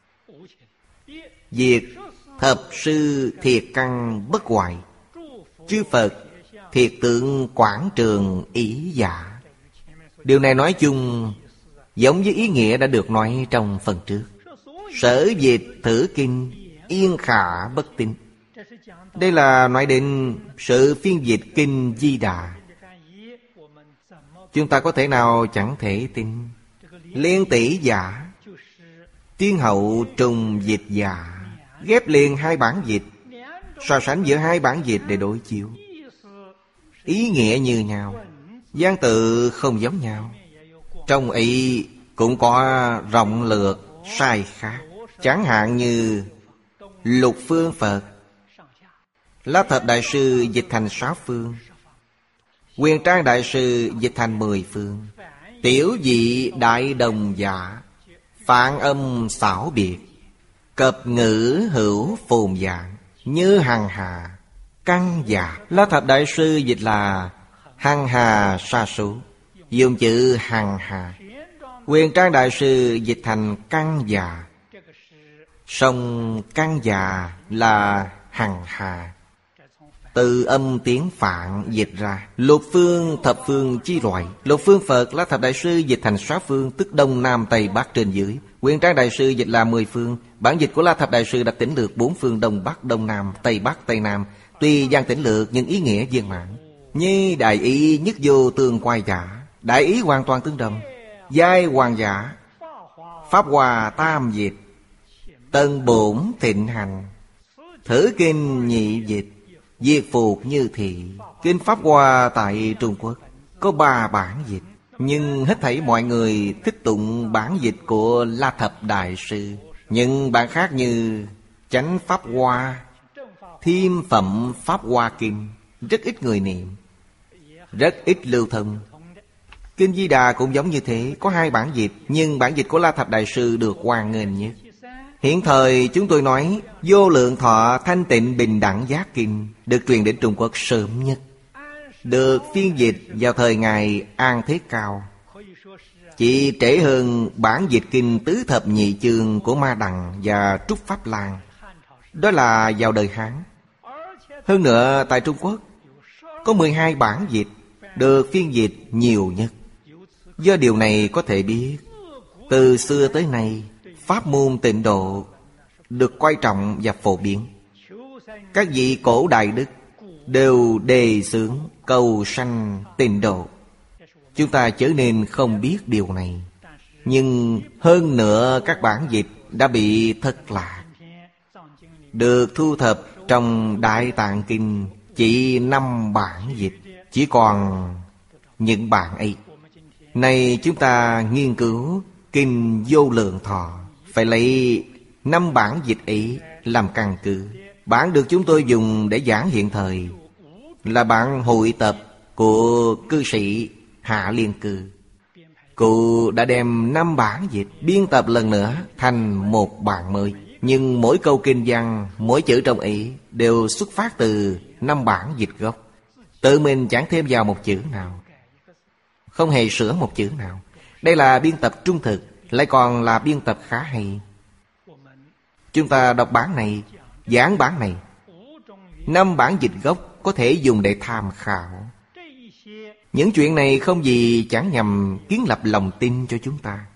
Việc thập sư thiệt căn bất hoại, chư Phật thiệt tượng quảng trường ý giả. Điều này nói chung giống với ý nghĩa đã được nói trong phần trước. Sở dịch thử kinh, yên khả bất tín. Đây là nói đến sự phiên dịch kinh Di Đà. Chúng ta có thể nào chẳng thể tin. Liên tỷ giả, tiên hậu trùng dịch giả, ghép liền hai bản dịch, so sánh giữa hai bản dịch để đối chiếu. Ý nghĩa như nhau, văn tự không giống nhau. Trong ấy cũng có rộng lược sai khác. Chẳng hạn như lục phương Phật, La Thập Đại Sư dịch thành sáu phương, Quyền Trang Đại Sư dịch thành mười phương. Tiểu dị đại đồng giả, phạn âm xảo biệt, cập ngữ hữu phồn dạng, như hằng hà căn giả. La Thập Đại Sư dịch là hằng hà sa số, dùng chữ hằng hà. Quyền Trang Đại Sư dịch thành căn già, song căn già là hằng hà. Từ âm tiếng Phạn dịch ra. Lục phương thập phương chi loại. Lục phương Phật La Thập Đại Sư dịch thành sáu phương, tức Đông Nam Tây Bắc trên dưới. Quyền Trang Đại Sư dịch là mười phương. Bản dịch của La Thập Đại Sư đã tỉnh lược bốn phương Đông Bắc, Đông Nam, Tây Bắc, Tây Nam. Tuy gian tỉnh lược nhưng ý nghĩa viên mãn. Như đại ý nhất vô tương quay giả, đại ý hoàn toàn tương đồng. Giai hoàng giả, pháp hòa tam dịch, tân bổn thịnh hành, thử kinh nhị dịch, diệt phục như thị. Kinh Pháp Hoa tại Trung Quốc có ba bản dịch, nhưng hết thảy mọi người thích tụng bản dịch của La Thập Đại Sư. Những bản khác như Chánh Pháp Hoa, Thiêm Phẩm Pháp Hoa Kinh rất ít người niệm, rất ít lưu thông. Kinh Di Đà cũng giống như thế, có hai bản dịch, nhưng bản dịch của La Thập Đại Sư được hoan nghênh nhất. Hiện thời chúng tôi nói Vô Lượng Thọ Thanh Tịnh Bình Đẳng Giác Kinh được truyền đến Trung Quốc sớm nhất, được phiên dịch vào thời Ngài An Thế Cao, chỉ trễ hơn bản dịch kinh Tứ Thập Nhị Chương của Ma Đằng và Trúc Pháp Lan. Đó là vào đời Hán. Hơn nữa tại Trung Quốc có mười hai bản dịch được phiên dịch nhiều nhất. Do điều này có thể biết Từ xưa tới nay, pháp môn Tịnh độ được coi trọng và phổ biến. Các vị cổ đại đức đều đề xướng cầu sanh Tịnh độ. Chúng ta chớ nên không biết điều này. Nhưng hơn nữa các bản dịch đã bị thất lạc, được thu thập trong Đại Tạng Kinh chỉ năm bản dịch, chỉ còn những bản ấy. Nay chúng ta nghiên cứu Kinh Vô Lượng Thọ, phải lấy năm bản dịch ấy làm căn cứ. Bản được chúng tôi dùng để giảng hiện thời là bản hội tập của cư sĩ Hạ Liên Cư. Cụ đã đem năm bản dịch biên tập lần nữa thành một bản mới. Nhưng mỗi câu kinh văn, mỗi chữ trong ấy đều xuất phát từ năm bản dịch gốc. Tự mình chẳng thêm vào một chữ nào, không hề sửa một chữ nào. Đây là biên tập trung thực, lại còn là biên tập khá hay. Chúng ta đọc bản này, giảng bản này, năm bản dịch gốc có thể dùng để tham khảo. Những chuyện này không gì chẳng nhằm kiến lập lòng tin cho chúng ta,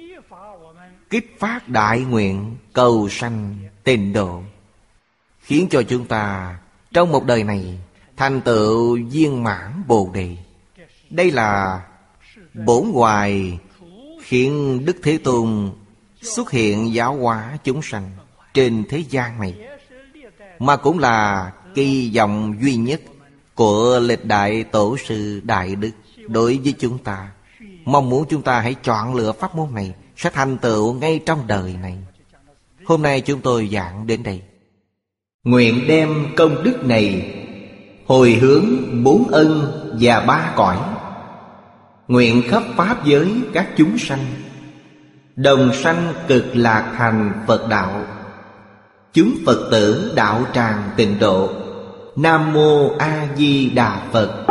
kích phát đại nguyện cầu sanh Tịnh độ, khiến cho chúng ta trong một đời này thành tựu viên mãn Bồ Đề. Đây là bổn hoài khiến Đức Thế Tôn xuất hiện giáo hóa chúng sanh trên thế gian này, mà cũng là kỳ vọng duy nhất của lịch đại tổ sư đại đức đối với chúng ta. Mong muốn chúng ta hãy chọn lựa pháp môn này, sẽ thành tựu ngay trong đời này. Hôm nay chúng tôi giảng đến đây. Nguyện đem công đức này hồi hướng bốn ân và ba cõi, nguyện khắp pháp giới các chúng sanh đồng sanh cực lạc thành Phật đạo. Chúng Phật tử đạo tràng Tịnh độ. Nam Mô A Di Đà Phật.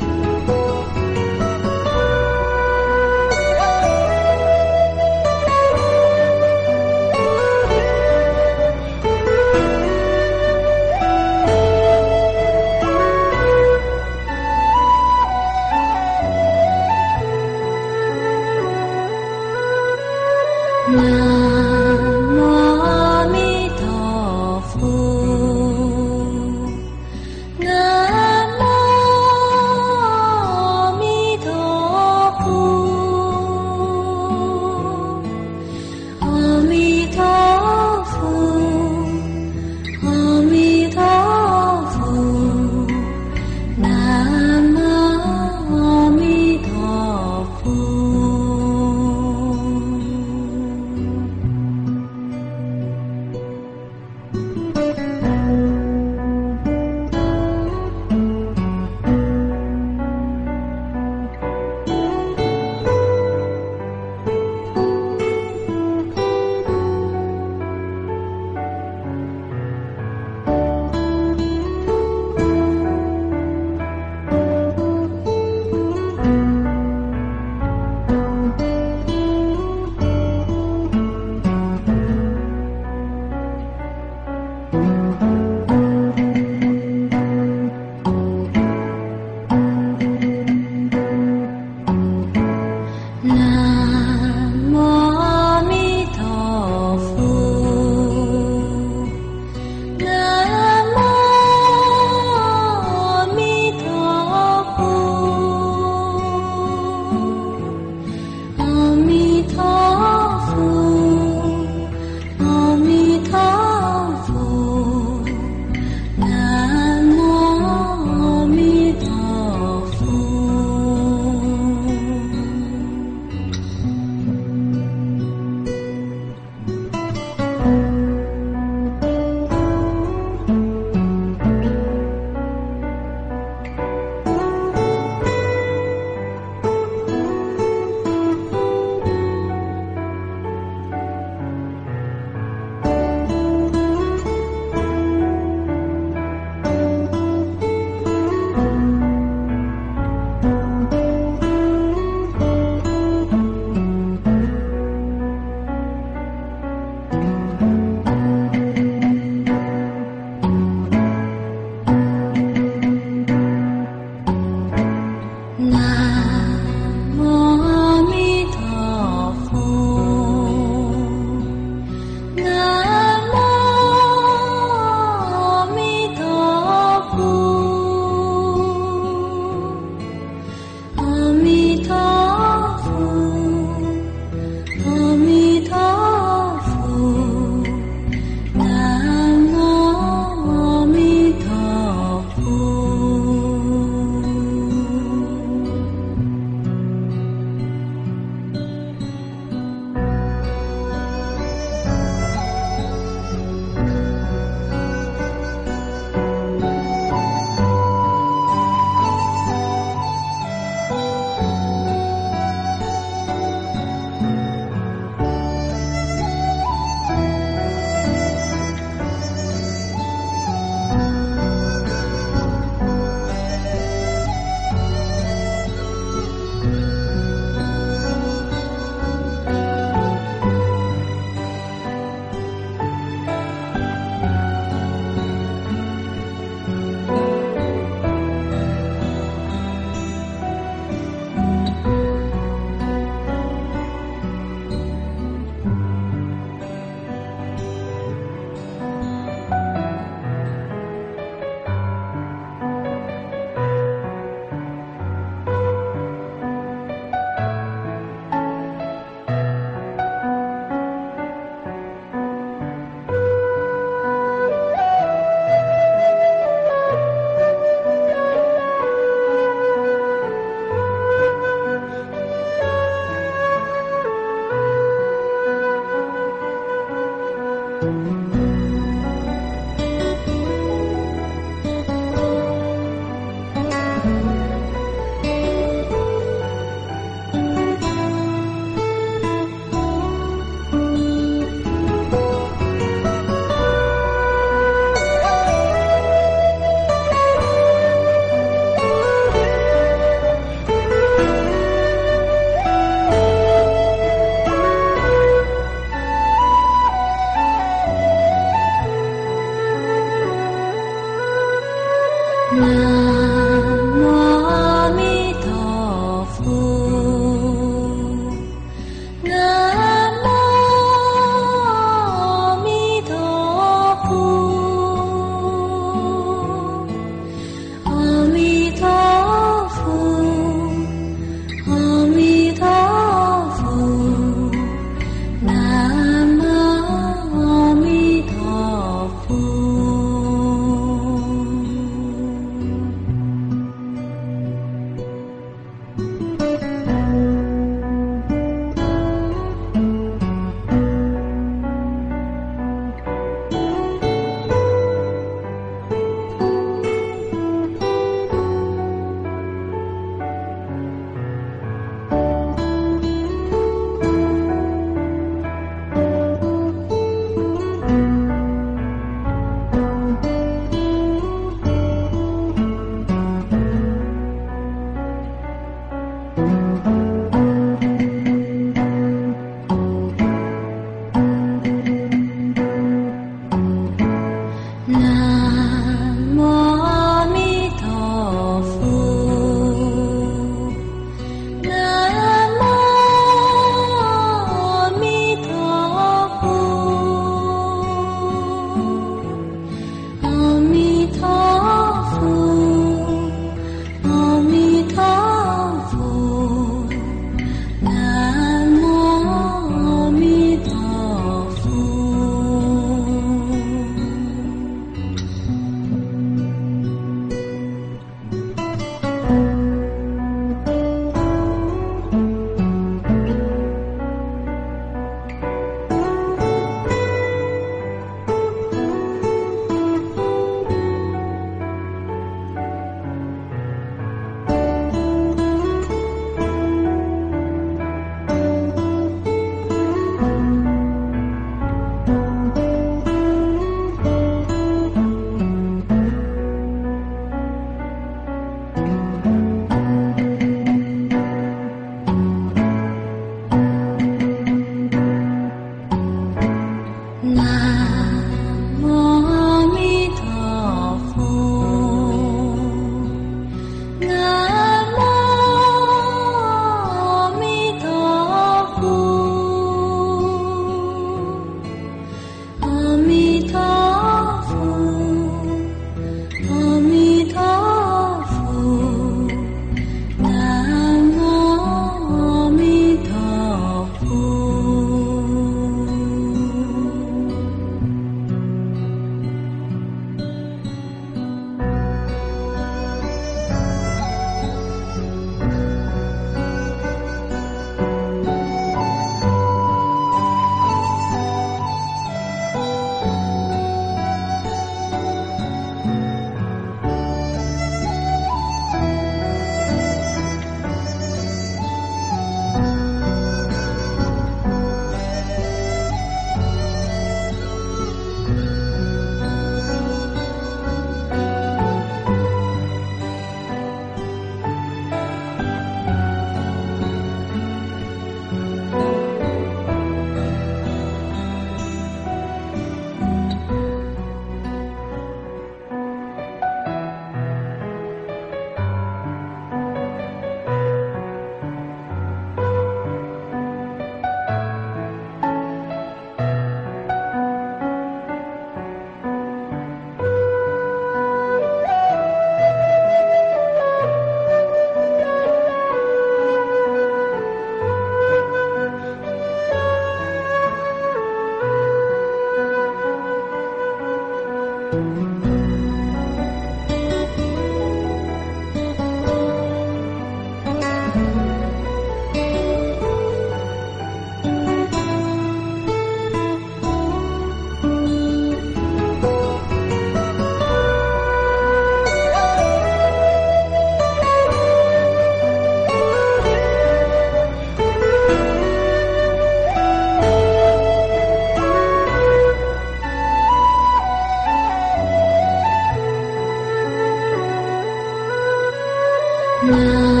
Nam